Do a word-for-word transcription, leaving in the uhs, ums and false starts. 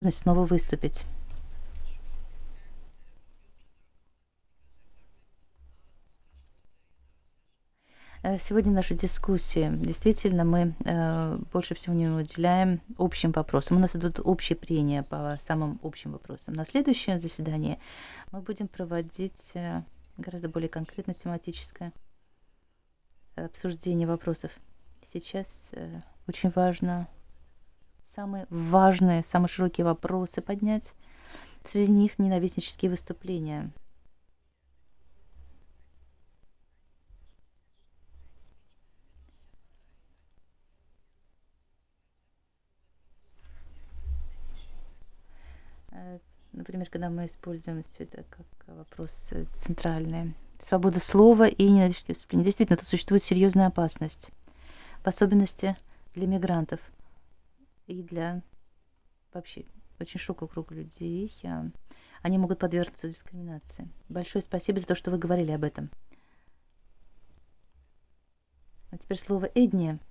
Возможность снова выступить. Э, Сегодня наша дискуссия. Действительно, мы э, больше всего внимания уделяем общим вопросам. У нас идут общие прения по самым общим вопросам. На следующем заседании мы будем проводить э, гораздо более конкретно тематическое обсуждение вопросов. Сейчас э, очень важно самые важные, самые широкие вопросы поднять. Среди них ненавистнические выступления. Э, Например, когда мы используем все это как вопрос э, центральный. Свобода слова и ненавистнические выступления. Действительно, тут существует серьезная опасность, в особенности для мигрантов и для вообще очень широкого круга людей. а, Они могут подвергнуться дискриминации. Большое спасибо за то, что вы говорили об этом. А теперь слово Эдне.